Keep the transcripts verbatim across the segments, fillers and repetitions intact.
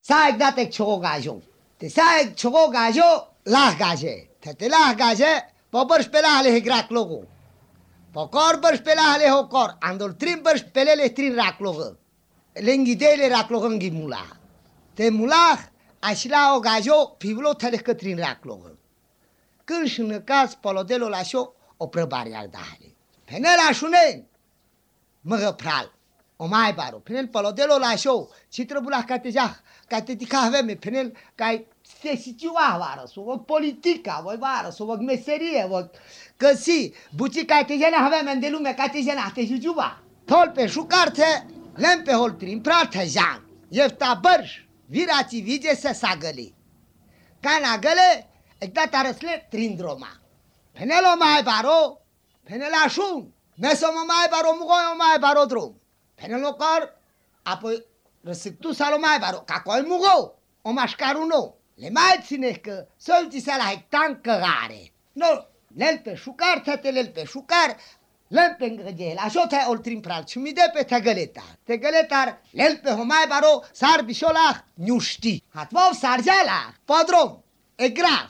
사익 다택 초고 가죠. 때 사익 초고 가죠. 라 가제. 때 라 가제. 버버스 펠라 할레 헤그락 로고. 버거 버스 펠라 할레 호거. 안돌 트림 버스 펠레 트림 락 로고. 랭기데레 락 로고기 물라. 때 물라 아시라오 가죠. 비블로 텔레크 트림 락 로고. 근신의 가스 폴로델로 라쇼 오프레 바리알 다하리. 페넬 아슈네. मगर फ्राल ओमाय बारो फिनेल पलोदेलो लाशो चित्रबुला काते जा काते दिखावे में फिनेल काय से सिचुआ वारो सो वो पॉलिटिका वो वारो सो वो मेसेरी वो कसी बुची काते जना हवे मंदेलु में काते जना आते जुजुबा थोल पे शुकार थे लेम पे होल ट्रिम प्राल थे जान ये ताबर्श विराची विजय से सागली कान आगले एकदा तारसले त्रिंद्रोमा फिनेल ओमाय बारो फिनेल आशुन Meso mai baro mugo mai baro drum. Penelo kar apo resiktu salo mai baro kakoi mugo o mascaruno. Le mai ține că solti să la hectan căgare. No, lel pe șucar te lel pe șucar. Lel pe ngăgel, așa te oltrim pral și mi de pe tegăletar. Tegăletar lel pe homai baro sar bișolah niuști. Hatvov sarjala podrom e gras.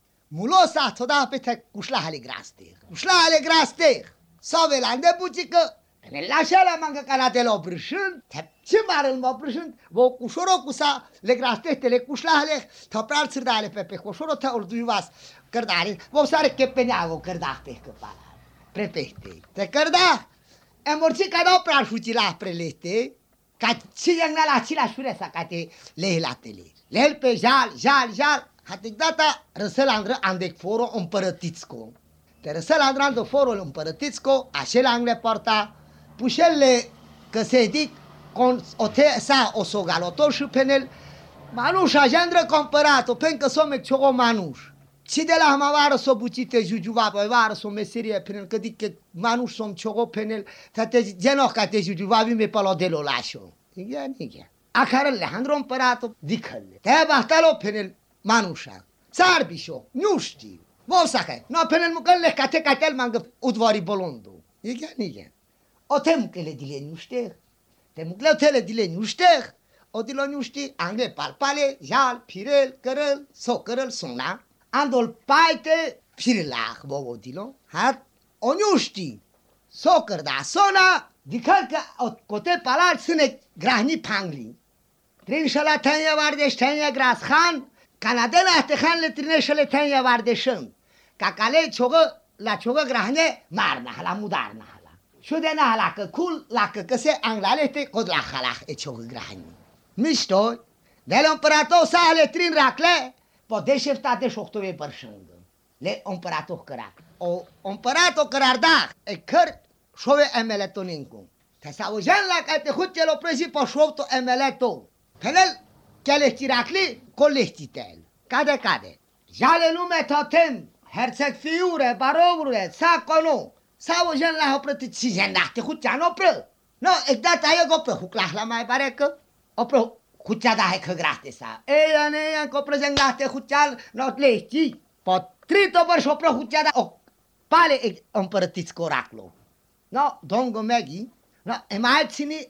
Mulosa toda pe te cușla hale graste. Cușla hale graste. Savelande bucică, ne lasă la mangă canatele obrâșând, ce mare îl obrâșând, vă cușoro cu sa le grastele cușlale, tăpral țârdale pe pe cușoro te orduivas cărdare, vă sare che peneago cărdate că pala. Prepete. Te cărda, e morți ca dau pral fuci la prelete, ca ce yang la ci la șure sa ca te lehilatele. Lel pe jal, jal, jal, hatic data răsălandră andec foro împărătițco. Te răsă la andrando forul împărătițco, așa angle porta, pușelle că se dic con o te sa o sogaloto și penel, manuș ajandră compărato, pencă some ciogo manuș. Și de la hamavară s-o bucite jujuva, pe vară s-o meserie penel, că dic că manuș som ciogo penel, te genoc ca te jujuva, vime pe lo de lo lașo. Niga, niga. Acarele, Andro împărato, dicăle. Te bahtalo penel manușa. Sarbișo, nu știu. Vosake, no penel mukalle kate katel mangă udvari bolondo. Iga niga. O te mukele dile nuște. Te mukle tele dile nuște. O dilo nuști angle palpale, jal, pirel, cărăl, so cărăl sona. Andol paite pirlah bogo dilo. Hat o nuști. So cărda sona, dicăl că o cote palal sune grahni pangli. Trin șala tanya vardeș tanya gras khan. Canadena te khan le trineșele tanya vardeșând. Cacale ciogă la ciogă grahne marna hala mudarna hala. Șude na hala că cul la că că se anglale te cod la hala e ciogă grahne. Mișto, de la împărator sa le trin racle, po deșefta de șohtove bărșângă. Le împărator cărac. O împărator cărarda e căr șove emeletonincu. Te sa ujan la că te hutte lo prezi po șovto emeleto. Penel che le tiracli collectitel. Cade cade. Jale lume totem. Herțeg fiure, barovure, sacono, sau gen la hopră ci genate hucea no pră. No, exact aia go pră hucla la mai pare că o pră hucea da că grate sa. Eia ne ia co prezengate hucea no lești. Potrito băr și-o pră hucea da o pale împărătiți coraclo. No, dongo megi, no, e mai ține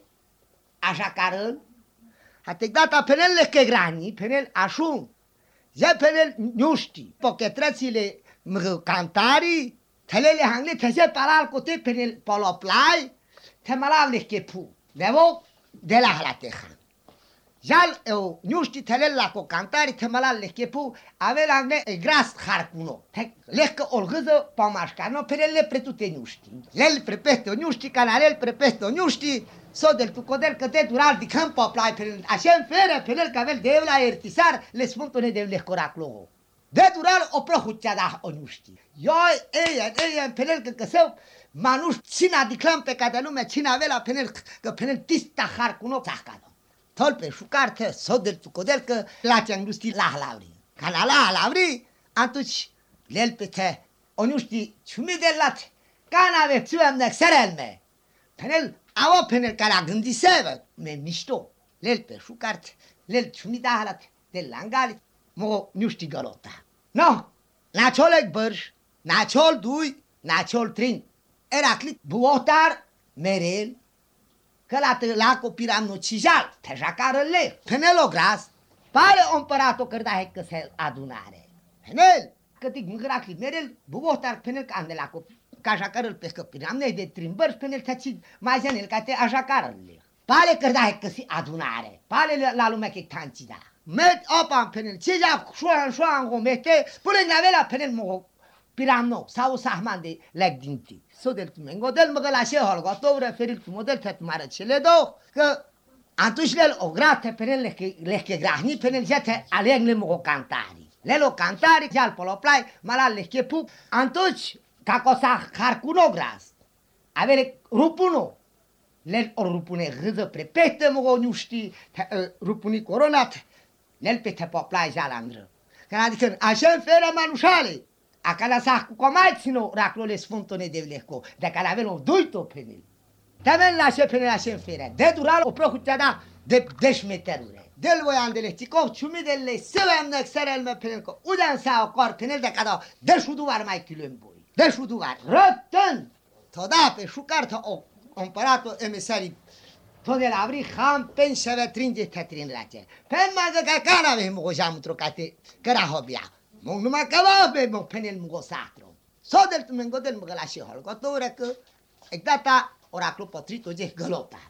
așa carăl. Hatic data penel că grani, penel așun. Je penel nu știi, pochetrățile cantari, telele hangle tese paral cote penel poloplai, te malavle che pu. Devo de la halate khan. Jal eu nu știi telele la co cantari te malavle che pu, ave hangle e gras harcuno. Lec olgăză pamașca, no penele pretute nu știi. Lel prepesto nu știi canalel prepesto nu știi. So del tu codel că te dural di campo plai penel. Așa fere penel că avel de la ertisar le spuntone de le coraclo. De dural o prohucea da o nu știi. Eu, eia, eia, penel că căseu, manuș, cina diclam pe cada lume, cina avea penel, că penel tista har cu no țahcado. Tol pe șucarte, so del tu codel că la ce-am gustit la halavri. Ca la la halavri, atunci, lel pe te, o nu știi, ciumi de lat, ca n-ave țuem ne xerelme. Penel, avo penel ca la gândisevă, me mișto. Lel pe șucarte, lel ciumi da halat, de langalit, mo nu știi gălota. No, naciolek bărș, naciol dui, naciol trin. Eraclit buotar, merel, că la tăla copiram no cijal, te jacară le. Penelo gras, Pare împăratul cărdahe că se adunare. Penel, că tic mângăracli merel, buvohtar penel că andelacu. Ca așa cărăl pe scăpinamne de trimbări, penel tăți mai zanel ca te așa cărăl. Pare cărdahe că se adunare. Pare la lumea că tanci da. Met apa penel, ce ja șoan șoan gomete, până navela penel mo piramno sau sahman de leg dinti. Sodel tu mengodel măgălașe holgoto referil tu model tet mare cele două că atunci le o grate penel le le che grahni penel jete alegle mo cantari. Le lo cantari jal poloplai malal le che pup atunci ca cosa harcuno gras. Avere rupuno le o rupune râză prepete mo nu știi rupuni coronat. Nel pe te poplai jalandră. Că adică așa fera manușale. Acala sa cu comațino raclole sfântone de vleco. De care avem o duito penel. Tamen la șe penel așa fera. De dural o procutea da de deșmeterure. Del voiam de le ticov ciumi de le seveam de xerel me penel co. Udan sa o cor penel de cada de șuduvar mai kiluen boi. De șuduvar. Rătân. Toda pe șucartă o împăratul emisarii. Tot de la avri ham pen și avea tringe tetrin race. Pen magă ca cara avem o jam trocate căra hobia. Mong numai că va pe mong penel mgo satro. Sodel tu mengodel mgo la și holgotoure că ecdata oraclu potrito je gălotar.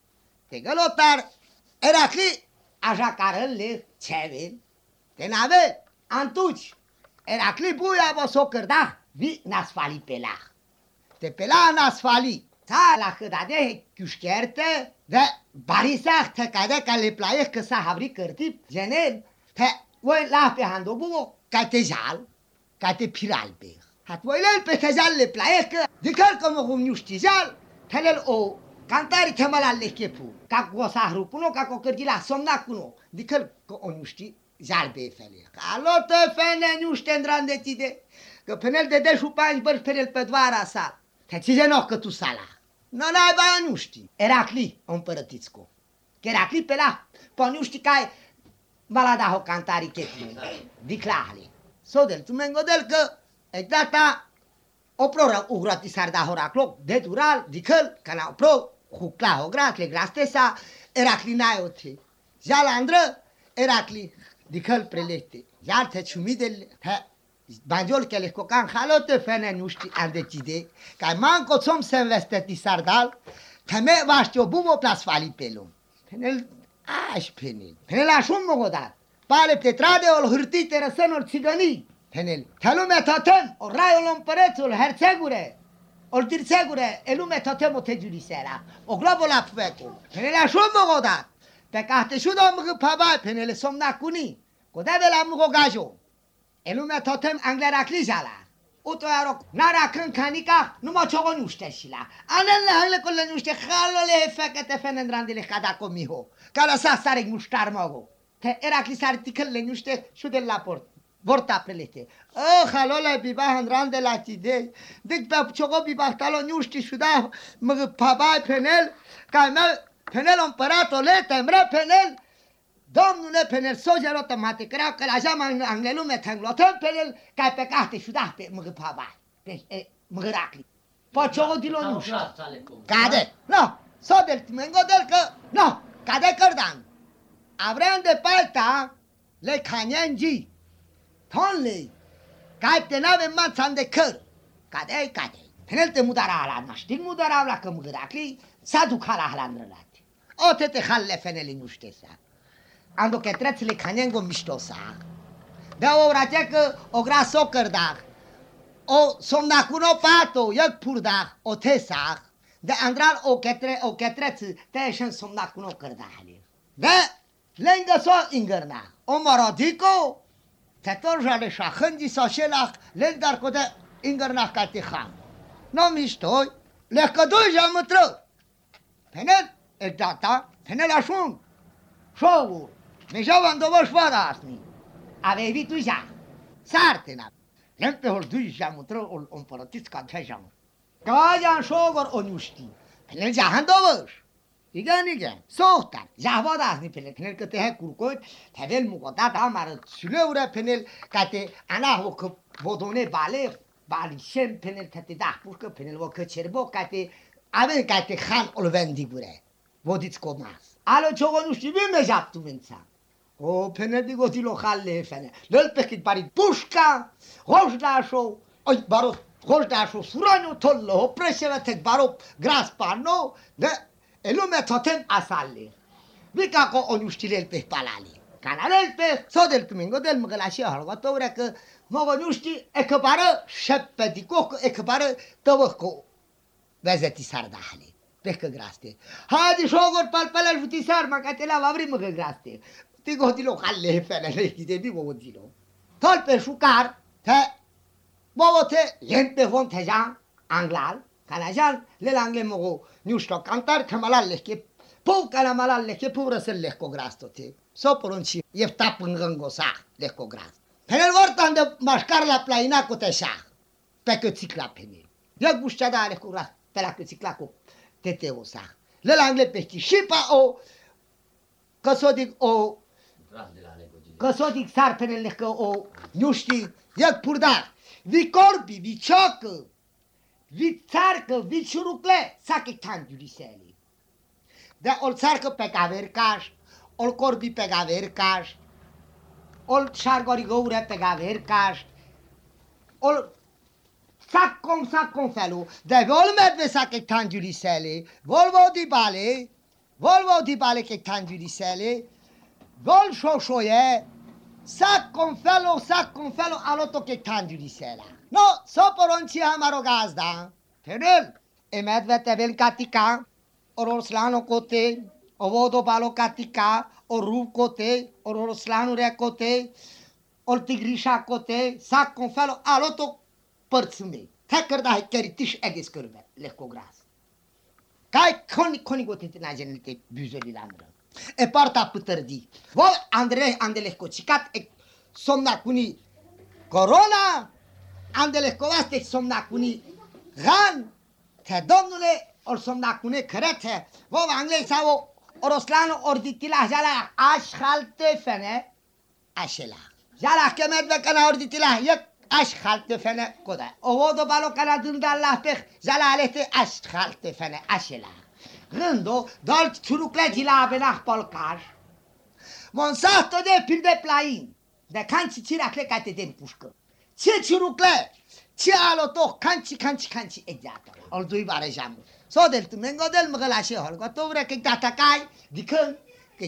Te gălotar Eracli așa carăl le cevel. Te nave antuci. Eracli buia vă s-o cărda vi nasfali pelah. Te pela nasfali. Ta la hăda de chiușcherte, de barisah te cade ca le plaie că s-a havri cărtip, genel, te voi la pe handobuo, ca te jal, ca te piral pe. Hat voi lel pe te jal le plaie că, de căl como cum nu știi jal, te lel o cantari te malal le chepu, ca cu o sahru puno, ca cu o cărgila somna cuno, de căl că o nu știi jal pe fele. Alo te fene nu știi îndran de tide, că penel de deșu pani bărși penel pe dvara sa, te ți no că tu sala. Nu n-ai baia nu știi. Eracli, împărătițco. Că Eracli pe la, po nu știi că ai balada ho cantari chetu, diclahli. Sodel, tu mengodel că e data o pro ugrati sarda horaclo, de dural, dicăl, că n-au pro, hucla o grat, le grastesa, Eracli n-ai ote. Jalandră, Eracli, dicăl prelete. Iar te ciumidele, he, banjol că le cocan halote fene nu știi ar decide că manco țom se investeti sardal că me vaști o bubo plasfali pelum penel aș penel penel așum mogodat pale te trade ol hârtite răsănor țigănii penel te lume totem o raiul împărețul herțegure ol tirțegure e lume totem o te giurisera o globo la fecu penel așum mogodat pe ca te șudo mgă pabai penel somna cuni codave la mgo gajo e lumea totem anglera clijala. Uto aro nara când canica nu mă ciogo nu știe și la. Anele hale con le nu știe halole fekete fenendrandile cada comiho. Cala sa sare muștar mogo. Te era clisar ticăl le nu știe și de la port. Vorta prelete. Oh halole biba handrand de la tide. Deci pe ciogo biba talo nu știe și da mă pabai penel ca me penel împăratul le temre penel. Domnule penel sojero tomate crea că la jama anglelu metanglotem penel ca pe carte și da pe măgă pava. Deci e măgăracli. Pocio dilo nu știu. Cade. No, sodel mengodel că no, cade cărdan. Avream de palta le canyengi. Tonle. Ca te nave manțan de căr. Cade, cade. Penel te mudara ala, nu știi mudara la că măgăracli s-a duc ala halandrălate. O te te halle feneli nu știe să. Ando che trețile canengo mișto sa. De o ratecă o graso cărdac. O somnacuno pato, iag purdac, o te sa. De andral o chetre o chetreț te șen somnacuno cărdale. De lângă so ingărna. O morodico te torjale șahândi so șelac lângă co de ingărna ca te ham. No mișto, le cădui jamătră. Penel e data, penel așun. Șoul. Mežau vam dovoš voda asni. Ave vi tu ja. Sartena. Lempe hol du ja mutro ol împărătiț ca tejam. Cajan șogor o nu știi. Penel ja han dovoš. Igen igen. Sohtar. Ja voda asni penel penel că te he curcoit. Te vel mugodat amară süleure penel ca te ana ho că vodone bale. Balisem penel ca te da pușcă penel o că cerbo ca te ave ca te han ol vendigure. Vodiți comas. Alo ciogo nu știi bine jap tu mența. O pene digo ti lo halle fene. Lel pekit bari pushka, hojdaşo, ay baro hojdaşo suranyo tollo, preşevetek baro graspano, ne elume totem asalli. Vika ko onushtilel peh palali. Canalel peh sodel tumingo del mgalashi harga tore ke mogonushti ekbara sheppedi ko ekbara tavko vezeti sardahli. Peh graste. Hadi shogor palpalal futi sar makatela vavri mg graste. Digo dilo halle fene le gide digo dilo. Tol pe shukar te bobo te yente von tejan anglal kanajan le langle mogo nushto kantar kemalal leke pou kanamalal leke pou resel leko grasto te. So poronci yefta pângango sa leko gras. Penel vortan de mașcar la plaina cu te șah. Pe că țicla pe mine. Le guștea da leko gras pe la că țicla cu teteo sa. Le langle pe chișipa o că s-o dic o că s-o dic sar penel leko o nu știi yek purdar. Vi corbi, vi ciocă, vi țarcă, vi ciurucle, sa che tangiuliseli. De ol țarcă pe cavercaș, ol corbi pe gavercaș, ol șargori găure pe gavercaș, ol sac com sac com felu, de vol medve sa che tangiuliseli, volvo di bale, volvo di bale che tangiuliseli, vol șoșoie, sac com felu, sac com felu, aloto che tangiulisela. No, so poronci amaro gazda, penel, e medve te vel catica, or orslano cote, o vodo balo catica, o rup cote, or orslanu re cote, or tigrișa cote, sac com felu, aloto părțume. Tekrar da keritiş egis körbe, lehko gras. Kai koni koni gote na genelite büzeli landra. E parta pıtırdi. Vol Andrei andelehko cicat e somna kuni corona, andelehko vaste somna kuni gan, te domnule or somna kuni krete, vol anglei sau Oroslanu orditila jala aşhalte fene aşela. Jala kemet ve kana orditila yek aşhalte fene koda. Ovodo balo kana dındallah pek jala alete aşhalte fene aşela. Gândo dal çurukle cilabe nah polkaş. Monsato de pilde plain. De kanci cirakle kate den pușcă. Ce çurukle, ce aloto kanci kanci kanci egzată. Ol dui bare jamu. So del tumengo del mgălașe holgo tovre că data cai dicân că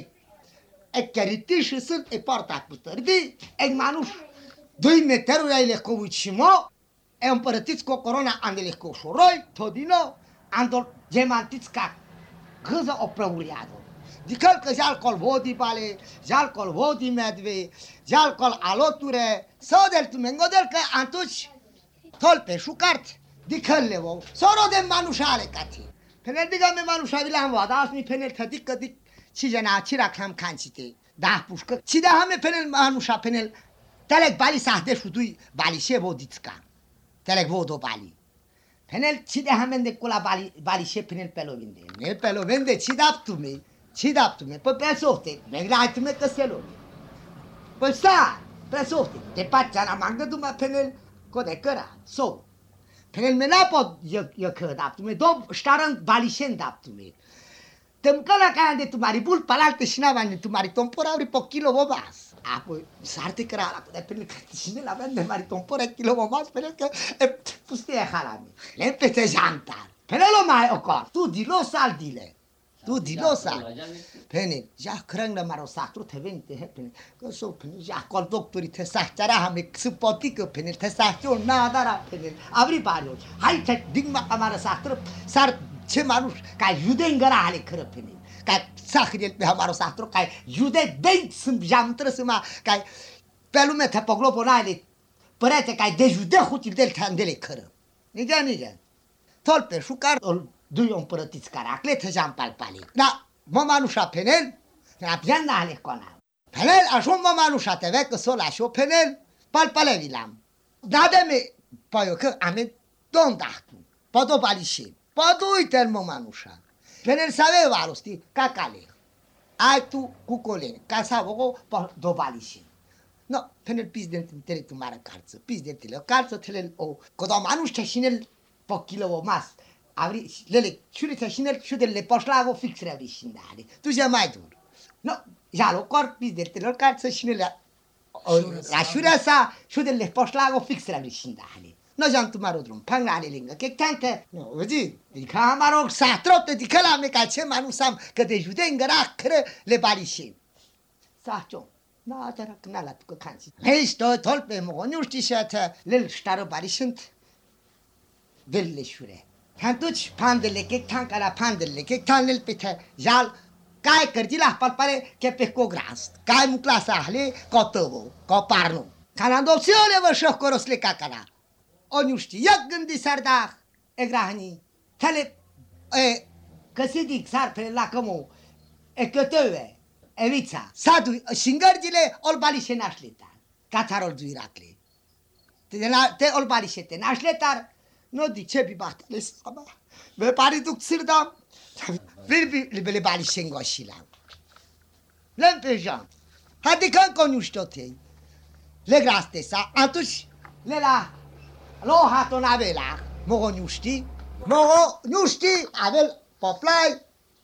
e keritiș sunt e porta putărdi e manuș doi meteruri ai lecovucimo e împărătiți cu corona andele cu șoroi todino andol gemantiți ca gâză o prăuriadă. Dicân că jal col vodi bale, jal col vodi medve, jal col aloture, so del tumengo del că atunci tol pe șucart dicân levo, soro de manușale cati. Penel diga me manușa vilam vada, asmi penel tadik kadik çijena çirak ham kançite. Da pușcă. Çida hame penel manușa penel telek bali sahte şudui bali şe voditska. Telek vodo bali. Penel çida hame de kula bali bali şe penel pelo vinde. Ne pelo vinde çidaptu me. Çidaptu me. Păi presohte. Meglaitu me căselo. Păi sta, presohte. De pața la mangă duma penel code căra. So. Penel me napot eu că daptu me. Dom ștaran bali șen daptu me. Tămcăla ca de tu mari bul palalte și n-aveam de tu mari tompora ori po kilo vomas. Apoi sarte că la de penel că cine la vende mari tompora kilo vomas penel că e pustie halami. Le pete jantar. Penel o mai ocor. Tu dilo sal dile. Tu dilo sal. Penel ja crâng la maro satru te vente he penel. Că so penel ja col doctori te sahtara hame supotică penel te sahtiu nadara penel. Avri bariu. Hai te digma amara satru sar ce manuș ca jude îngărale crăpene, ca sahirel pe hamaru satru, ca jude dent sunt jamtră suma, ca pe lume te poglobonale, părete ca de jude hutil del tandele cră. Niga niga. Tol pe șucar ol dui împărătiți caracle te jam palpali. Da, mă manușa penel, na pianda ale cona. Penel ajung mă manușa te ve că sol așa penel palpale vilam. Da de me păi că ame don dahtu. Podo balișe. Poate uite-l mă manușa. Penel să avea valosti, ca cale. Ai tu cu colene, ca să avă o dobalișe. No, penel pis de tele tu mare carță, pis de tele, o carță tele o, că do manuș te șinel po kilo o mas. Avri lele, ciule te șinel, ciude le poșlago fix revi șindare. Tu ja mai dur. No, Jalo corpis de telor care să și ne la rașurea sa și de le poșlago fix la lucinda hali. No jam tu maro drum pang la linga che tante no vedi di camaro sa trotte di cala me ca ce manu sam că de judenga racre le barishin. Sa ciò no te ra la tu canci. Hei sto tolpe mo nu știi și ata le staro barishin delle șure. Hantuci pandele che tanca la pandele che tanel pite jal काय करतीला पालपारे के phaco grass काय मुकला साहले कोतवो को पारनो खाना दोसियोले वर्ष कोरसले काकाना ओनुष्टी एक गंदी सरदार एग्राहनी थले ए कसिदी सार फेला कमो e cătăve evița sadu singarjile olbalișe nașleta catarol zuiratle te la te olbalișe te nașletar no dice bi bahtele sama ve pari duc sirdam Vedi le bali scengoșila. Lempejan. Adică încă nu știu te. Le graste sa, atunci le la lo haton avela. Mogo nu știi? Mogo nu știi? Avel poplai.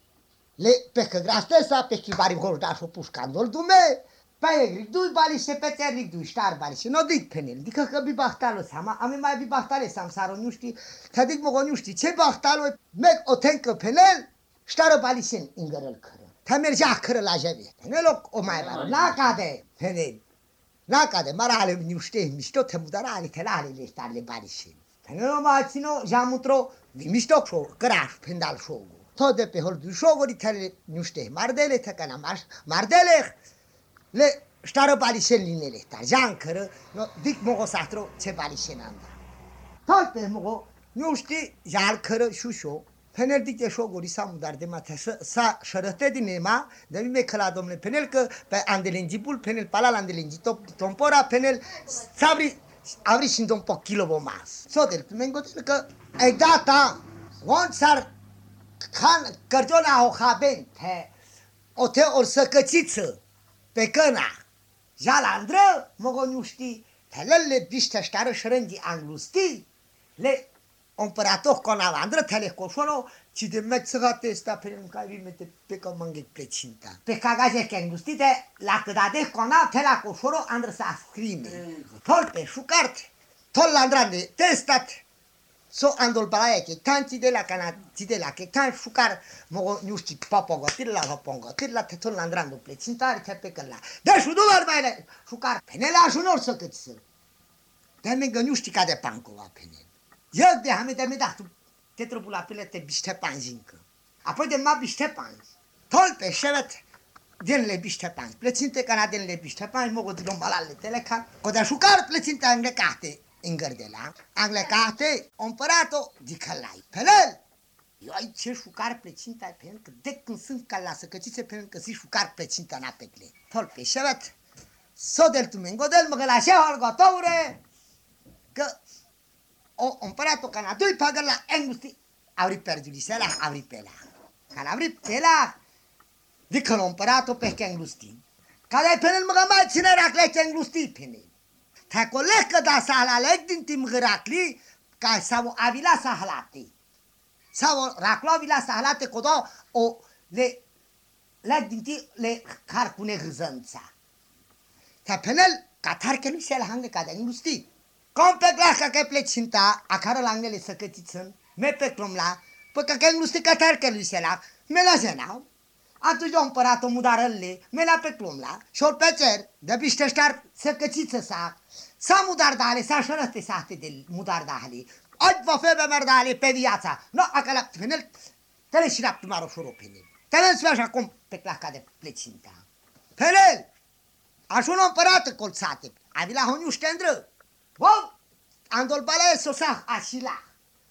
Le pe că graste sa pe ki bari gorda și pușcandol dume. Pe egric dui bali se pe teric dui star bali se no dic penel. Dică că bi bahtalo sama, ame mai bi bahtale sam saro nu știi. Că dic mogo nu știi. Ce bahtalo meg o tencă penel? Staro balisen ingărăl cără. Te mergea cără la jeve. Ne loc o mai bară. N-a cade. Penel. N-a cade. Marale nu știi. Mișto te mudarale te lale le starle balisen. Ne lo mai țino jamutro. Mișto șo. Căraș pendal șogu. Tot de pe hol du șoguri te nu știi. Mardele te cana maș. Mardele. Le staro balisen linele. Tar jan cără. Dic mogo satro ce balisen anda. Tot pe mogo nu știi. Jal cără șușo. Penel dice șoguri s-a mudar de mate sa șărăte din ema, de mi mecăla domnule penel că pe andelengipul penel pala andelengi top tompora penel sabri avri și un po kilo bomas. Sodel mengo că e data on sar can cărjona o haben te o te or să căciță pe căna. Jalandră mogo nu știi, telele biște ștară șrândi anglusti le Împărator conavandră tele coșoro ci de mețăgate esta pe în care vimete pe că manghe plecinta. Pe cagaje că îngustite la cădade cona te la coșoro andră să scrime. Tol pe șucart, tol la andrane testat. So andol balaie că tanti de la cana ci de la că tan șucar mo nu știi papogotir la papogotir la tol la andrando plecinta te pe că la. Deci nu doar mai șucar penele ajunor să câți. Dar mega nu știi ca de pancova penele. Eu de hame de me da tu te trebuie la pile te biște panzi încă. Apoi de ma biște panzi. Tol pe șevet din le biște panzi. Plăținte cana din le biște panzi mogo de lombalale teleca. Coda șucar plăținte anglecate în gărdela. Anglecate împărato di călai. Penel! Eu ai ce șucar plăținte ai penel că de când sunt ca la să căcițe penel că si șucar plăținte na petle. Tol pe șevet. Sodel tu mengodel mă gălașe holgotoure. Că o împăratul cana doi pagă la engusti auri perdulisela auri pela cana auri pela dică împăratul pe că engusti care penel mă mai ține raclete engusti penel ta colecă da sala leg din tim gracli ca sau avila sahlate sau raclo avila sahlate codo o le leg din ti le carcune gzanța ta penel catar că nu se la hange ca de engusti Cum pe glaca că plecinta, acară la angele să cătițân, me pe clomla, pe că că nu știi că tercă lui se la, me la zenau. Atunci o împărat-o mudarălle, me la pe clomla, și-o pe cer, de bișteștar să cătiță sa, sa mudar dale, sa șărăte sate de mudar dale, oi vă febe merdale pe viața, no, acala, penel, tele și la primarul șuro penel, tele să așa cum pe glaca de plecinta. Penel, așa un împărat colțate, avi la honiu ștendră. Bom, andol bale sosa asila.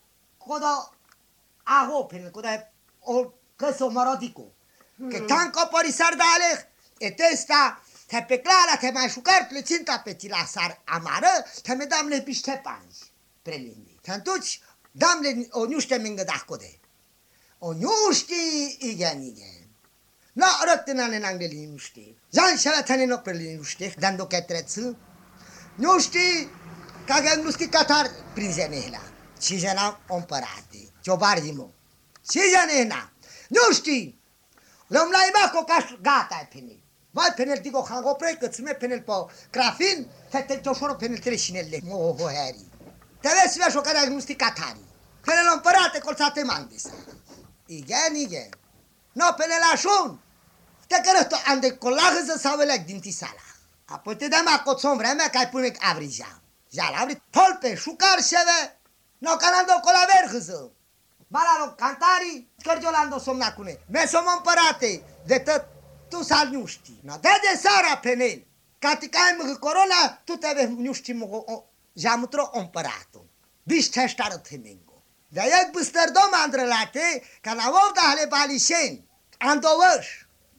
Codo aho penel, codo o căso morodico. Că tanco porisar dale, e testa, te pe clara, te mai șucar plecinta pe tilasar amară, te me damle piște panzi, prelinde. Te întuci, damle o nu știe mingă dacode. O nu știi igen igen. No, rătânale n-angleli nu știi. Jan și-ala tane no prelinde nu știi, dando că treță. Nu știi, ca că nu știi catar prin zenehla. Și jena împărate, ciobarzimo. Și zenehla. Nu știi, l-am la ima cu caș gata ai pene. Vai penel digo hango pre că țme penel pe crafin, te te toșoro penel treșinele. Mo ho heri. Te vezi vezi o care nu sti catari. Penel împărate colțate mandisa. Igen, igen. No penel așun. Te cărăto ande colagă să savelec din tisala. Apoi te dăm acoțom vremea că ai pune avrija. Ja la avri tolpe șucar șeve. No canando colavergăză. Balalo cantari, scărgiolando somnacune. Me som împărate de tot tu sal nu știi. No de de sara penel. Ca ti cai mă corona, tu te vei nu știi mă jamutro împăratul. Biște ștară temengo. De aia băstăr dom andrelate, ca la vovda ale balisen. Andovăș.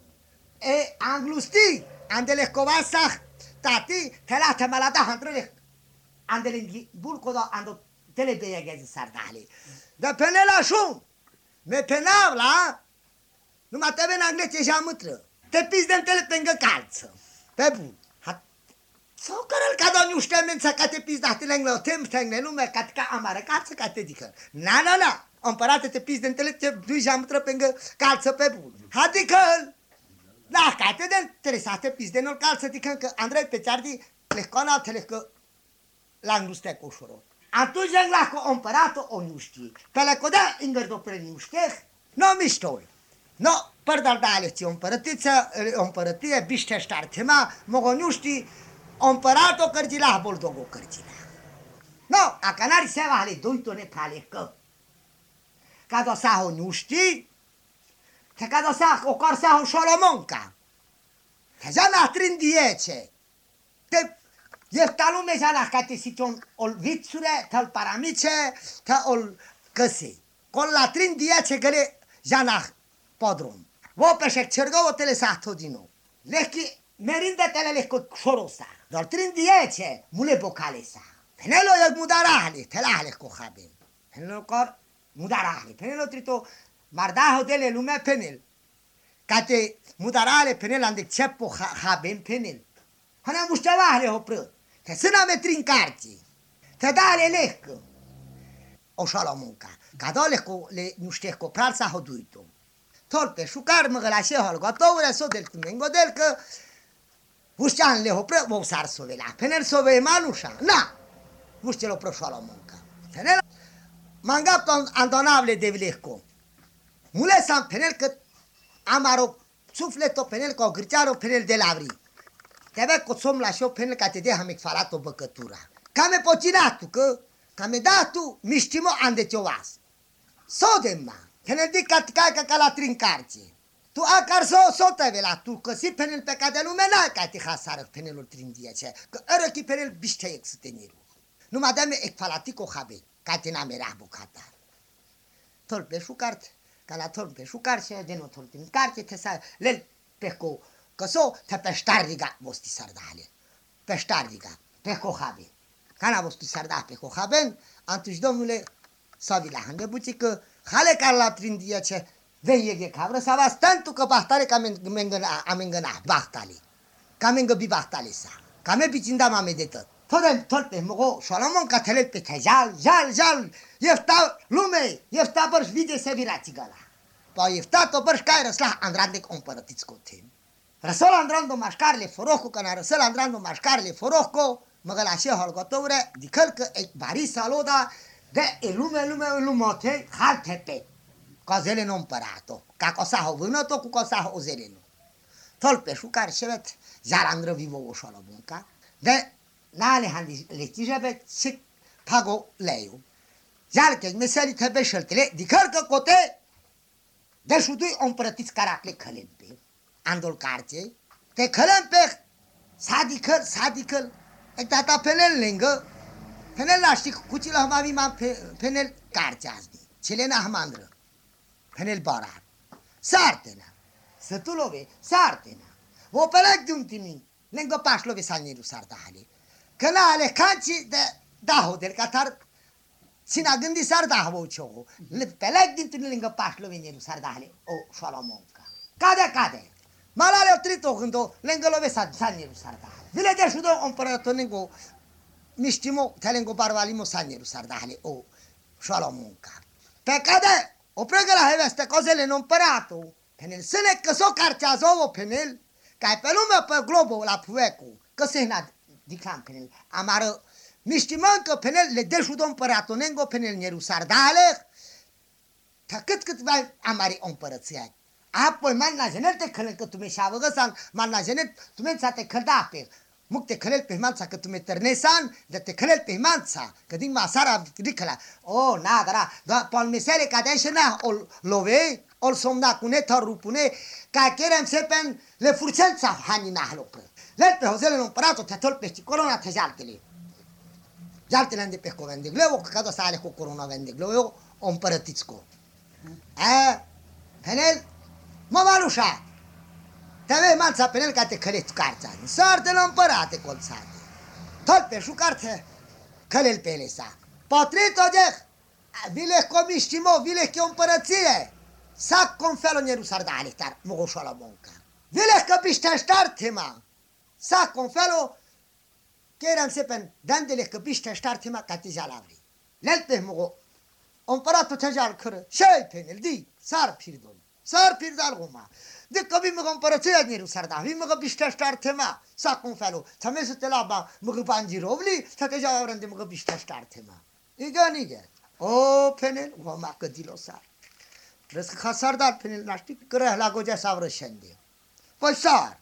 E anglusti, andele covasah, tati, telate malada andrele. Andele bulcodo ando tele de egezi sardale. De penela șun. Me penavla. Numai te ven anglețe jamătră. Te pizdem tele pengă calță. Pe bun. Sau care-l cadă nu știu mența ca te pizdate lângă tem tengne nume ca ca amare calță ca te dică. Na na na. Împărate te pizdem tele te dui jamătră pengă calță pe bun. Adică da, ca te de interesate pizdenul calță dică că Andrei pe țardi plecona tele că la angustea cu ușorul. Atunci la că împăratul o nu știe. Pe la codea ingărdo pre nu știe. No miștoi. No, părdal da lecție, o împărătiță, o împărătie, biște ștartema, mă nu știi, împăratul cărgila, boldogo cărgila. No, a canari se va ale doi tone palecă. Ca do saho nu știi, te ca do saho, o cor saho șolomonca. Te zana trindiece. Te, jefta lume zana ca te siton ol vitsure, te ol paramice, te ol căsi. Col la trindiece găle zana podrum. Vo peșec cergăvo tele sahto din nou. Lechi merinde tele leco șorosa. Dar trindiece mule bocale sa. Penelo e mudarahale, telahale cohabel. Penelo cor mudarahale. Penelo trito mardaho dele lume penel. Cate mudarahale penel ande ceppo haben penel. Hana muștevahale hopră. Te sâna me trincarci. Te dale lecă. O șalomunca. Cadole cu le nu știe copral sa hoduito. Tolpe șucar mă gălașe holgotovre so del tumengo del că uștean le hopră vo sar sovela. Penel sove manușa. Na. Muștelo pro șalomunca. Penel mangapto andonavle de vleco. Mule sam penel că amaro sufleto penel co griciaro penel de lavri. Tebe co som la șo penel ca te de hamic falato băcătura. Came pocinatu că came datu miștimo ande cioas. Sodemma. Penel di catica ca la trincarci. Tu acar so so te vela tu că si penel pe ca de lume n-ai ca te hasară penelul trindiece. Că ără ki penel biște exteniru. Numai dame ec falatico habe. Ca te n-amera bucata. Tolpe șucart. Ca la tolpe șucart și de nu tolpe trincarci te sa lel pe co. Că so te pe ștarriga vosti sardale. Pe ștarriga. Pe co habe. Ca n-a vosti sarda pe co haben. Atunci domnule s-a vila hande bucică. Hale ca la trindiece. Veiege cavră să vas tanto că bahtale ca mengăna amengăna bahtale. Ca mengă bi bahtale sa. Ca me bicinda mame de tot. Todem tolpe măgo șolomon ca telet pe te jal jal jal. Jefta lume, jefta bărș vide se vira țigala. Pa jefta to bărș kai răsla andrandec împărătiți cotem. Răsol andrando mașcarle foroco ca na răsol andrando mașcarle foroco. Măgălașe holgotovre dicăl că e bari saloda de e lume lume lumote haltepe. Ca zeleno împărato. Ca cosaho vânăto cu cosaho zeleno. Tolpe șucar șevet zarandră vivo o șolobunca. De nale handi lecijebe se pago leiu. Zalke meseli te beșeltele dicăl că cote de șudui împărătiți caracle călempe. Andol carce te călempe sadicăl sadicăl e tata penel lângă. Penel la știi cuci la mami ma penel carce azi. Celena hamandră. Penel barar. Sartena. Să tu love, sartena. O peleg de un timi. Lângă paș love saniru sardale. Că n-ale canci de daho del catar. Sina gândi sardaho ciogo. Peleg din timi lângă paș love niru sardale. O șolomonca. Cade, cade. Malale o trito gândo lângă love saniru sardale. Vile de șudo împărător lângă miștimo te lângă barbalimo saniru sardale. O șolomonca. Pe cade. O pregă la heveste cozele non împăratul. Penel sâne că s-o carcează o penel. Ca pe lume pe globul la puecu, că se na diclam penel. Amară miștimăn că penel le deșudă împăratonengo penel neru sardale, ta cât cât vai amari împărăția. Apoi man la genet te călel că tu me șavă găsan, man la genet tu me ța te căldape. Muc te călel pe manța că tu me tărnesan, de te călel pe manța, că din masara dicăla. Oh, na, da, da, pal mesele ca de și na, ol love, ol somna cune tarupune, ca kerem sepen le furcelța hani na lopă. Le pe hozele non parato te tol pe corona te jaltele. Jaltele de pe covendegleu, că cada sale cu corona vendegleu, o împărătițco. Eh, penel, mă malușa. Te vei manța penel ca te căleți carța. Sarte la împărate colțate. Tot pe șucarte, călel pe ele sa. Potrito de, vile comiștimo, vile che o împărăție. Sac confelo neru sardale, tar, mogoșoala monca. Vile că biște ma. Sac confelo, che eram sepen, dandele că biște ma ca te jalavri. Lel pe mogo, o împăratul te jal cără. Șei penel, di, sar pirdon. Sar pirdal goma. De că vii mă că împărăția neru sarda, vii mă că biștești artema, sa cum felul, să mergi să te laba mă că pangirovli, să te jau rând de mă că biștești artema. Iga, niga. O, penel, o mă că dilo sar. Răscă ca sardar, penel, n-aști că la gogea sa vrășende. Păi sar.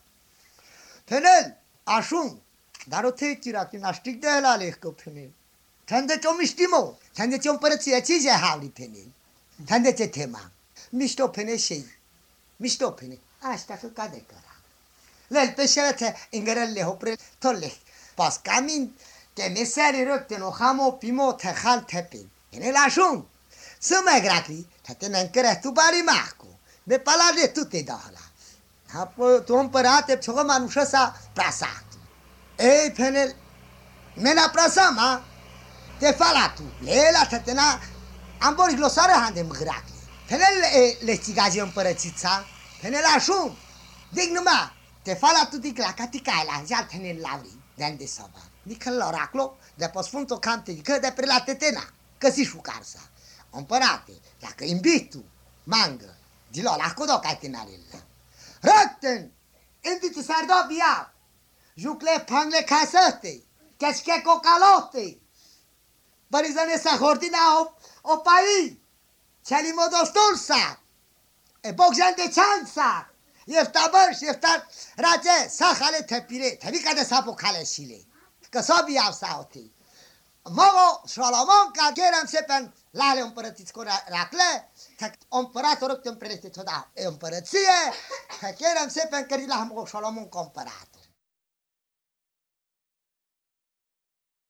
Penel, așun, dar o te tirat, n-aști de la lehcă, penel. Tande ce o miștimo, tande ce o împărăția, ce ze havli, penel. Tande ce tema. Mișto penel și mișto pene, asta că cade căra. Lel pe șerete, ingărăle hopre, tolle. Pas camin, te meseri răcte, no hamo, pimo, te hal, te pin. Ene la șun. Să mai gracli, te te ne-încăre tu bari macu. De palade tu te dahla. Apoi tu împărate, ce-o manușă sa prasat. Ei, penel, mena prasama, te falatu. Lela, te tena, am bori glosare hande mgracli. Penel le țigaje împărățița, penel așun, dig numai, te fala tu dic la caticai la jal penel lavri, de-an de sova. Dică l'oraclo, de pe Sfântul Cante, dică de pre la tetena, că si șucarsa. Împărate, dacă imbitu, mangă, dilo la codo ca tenarilla. Răcten, indi s-ar da bia, jucle pangle casăte, casche cocalote, barizane sa hordina o, o pai. Celi modostulsa, e bogjan de chansa, efta bărș, efta race, sahale tepire, tebica de sapo kalesile, că sobi au sauti. Mogo, Solomon, ca geram sepen, lale împărățiți cu racle, că împăratul rupte împrelete toda împărăție, că geram sepen, că la mogo Solomon cu împărat.